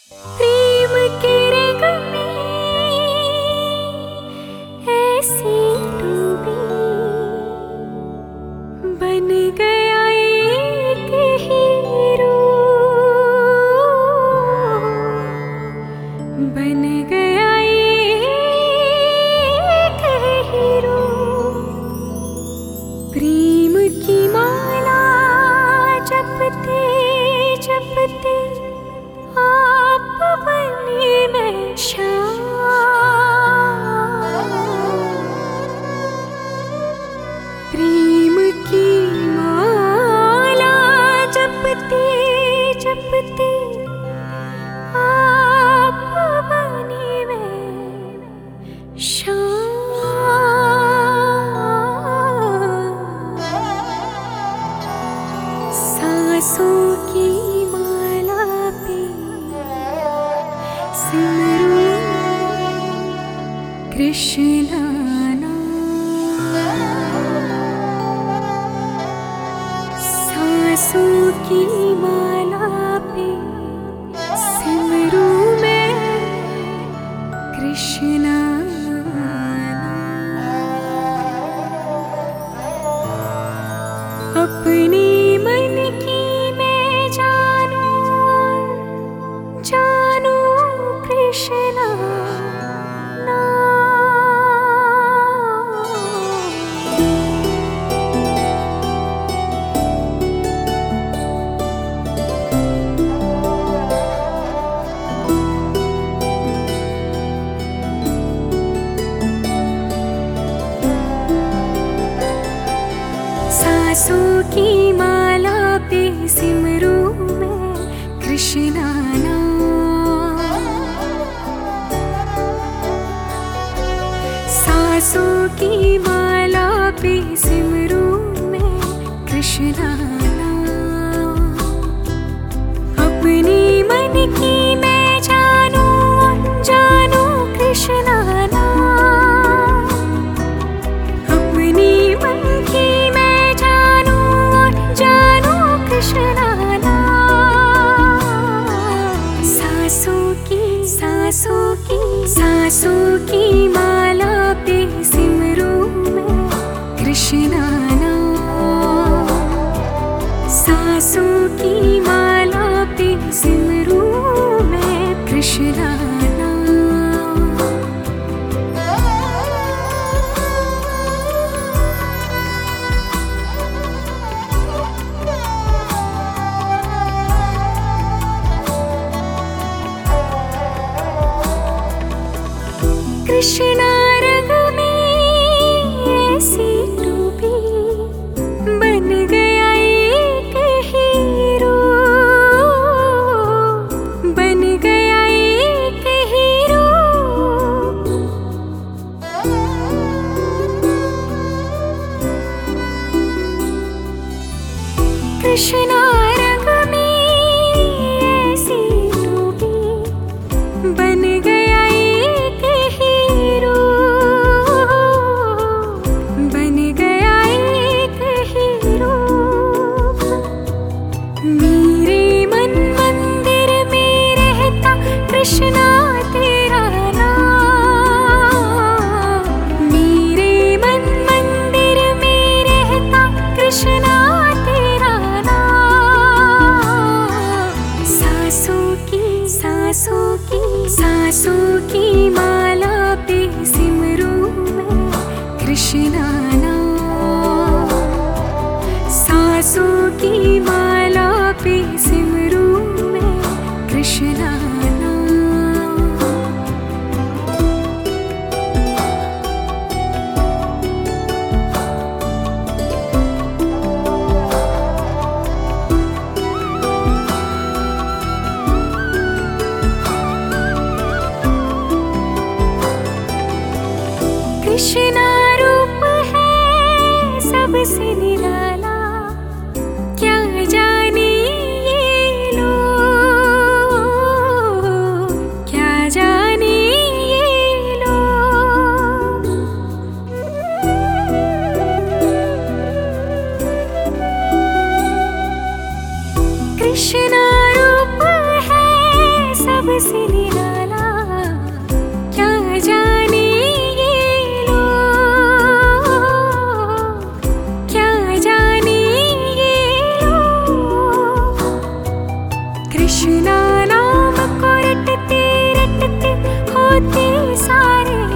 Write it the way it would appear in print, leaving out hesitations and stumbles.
प्रेम के रंग में ऐसी डूबी बन गया एक हीरो, बन गया एक हीरो। प्रेम की माला जपते जपते आप बने मैं प्रेम की माला जपते जपते आप बने मैं सांसों की माला पे सिमरूं कृष्ण नाम। सांसों की माला पे सिमरूं मैं कृष्ण नाम। अपने मन की मैं जानू कृष्ण नाम। सांसों की माला पे सिमरूं मैं कृष्ण नाम। सांसों की माला पे सिमरूं मैं कृष्ण नाम। अपने मन की मैं जानू कृष्ण नाम। अपने मन की मैं जानू कृष्ण नाम। सांसों की माला पे सिमरूं मैं कृष्ण नाम। सांसों की माला पे सिमरूं मैं कृष्ण नाम। कृष्ण रंग में ऐसी डूबी बन गया एक हीरो, बन गया एक हीरो। कृष्ण रंग में ऐसी डूबी बन गया एक हीरो, बन गया एक हीरो। मेरे मन मंदिर में रहता कृष्णा तेरा नाम। मेरे मन मंदिर में रहता कृष्णा तेरा नाम। सांसों की माला पे सिमरूं मैं कृष्ण नाम। सांसों की माला पे सिमरूं मैं कृष्ण नाम। कृष्ण रूप है सबसे निराला, क्या जाने ये लोग, क्या जाने ये लोग। कृष्ण रूप है सबसे कृष्णा नाम को रटते रटते होते सारे